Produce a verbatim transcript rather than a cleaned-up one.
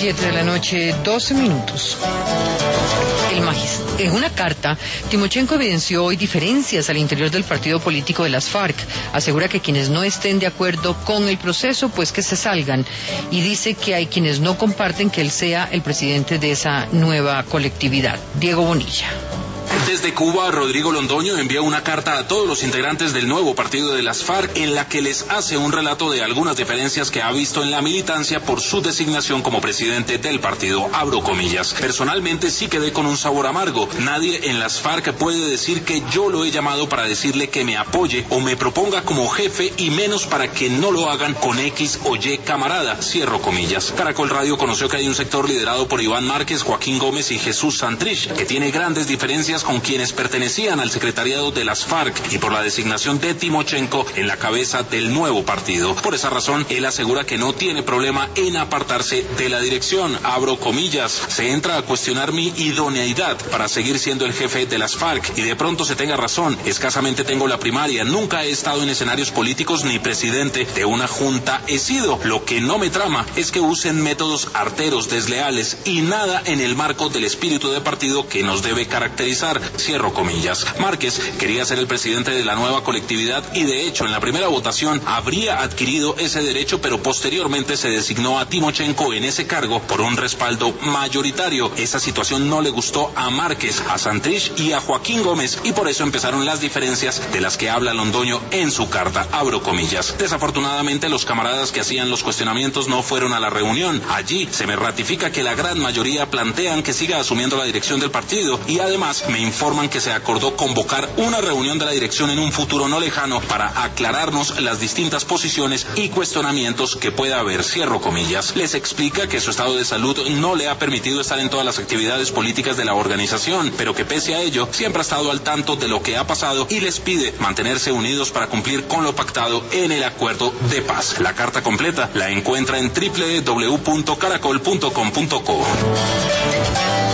Siete de la noche, doce minutos. El magis- en una carta, Timochenko evidenció hoy diferencias al interior del partido político de las FARC. Asegura que quienes no estén de acuerdo con el proceso, pues que se salgan. Y dice que hay quienes no comparten que él sea el presidente de esa nueva colectividad. Diego Bonilla. Desde Cuba, Rodrigo Londoño envía una carta a todos los integrantes del nuevo partido de las FARC en la que les hace un relato de algunas diferencias que ha visto en la militancia por su designación como presidente del partido, abro comillas. Personalmente sí quedé con un sabor amargo. Nadie en las FARC puede decir que yo lo he llamado para decirle que me apoye o me proponga como jefe y menos para que no lo hagan con X o Y camarada, cierro comillas. Caracol Radio conoció que hay un sector liderado por Iván Márquez, Joaquín Gómez y Jesús Santrich, que tiene grandes diferencias con quienes pertenecían al secretariado de las FARC y por la designación de Timochenko en la cabeza del nuevo partido. Por esa razón, él asegura que no tiene problema en apartarse de la dirección, abro comillas. Se entra a cuestionar mi idoneidad para seguir siendo el jefe de las FARC y de pronto se tenga razón, escasamente tengo la primaria, nunca he estado en escenarios políticos ni presidente de una junta he sido. Lo que no me trama es que usen métodos arteros, desleales y nada en el marco del espíritu de partido que nos debe caracterizar, cierro comillas. Márquez quería ser el presidente de la nueva colectividad y de hecho en la primera votación habría adquirido ese derecho, pero posteriormente se designó a Timochenko en ese cargo por un respaldo mayoritario. Esa situación no le gustó a Márquez, a Santrich y a Joaquín Gómez y por eso empezaron las diferencias de las que habla Londoño en su carta, abro comillas. Desafortunadamente los camaradas que hacían los cuestionamientos no fueron a la reunión. Allí se me ratifica que la gran mayoría plantean que siga asumiendo la dirección del partido y además me informan que se acordó convocar una reunión de la dirección en un futuro no lejano para aclararnos las distintas posiciones y cuestionamientos que pueda haber, cierro comillas. Les explica que su estado de salud no le ha permitido estar en todas las actividades políticas de la organización, pero que pese a ello siempre ha estado al tanto de lo que ha pasado y les pide mantenerse unidos para cumplir con lo pactado en el acuerdo de paz. La carta completa la encuentra en doble u doble u doble u punto caracol punto com punto co.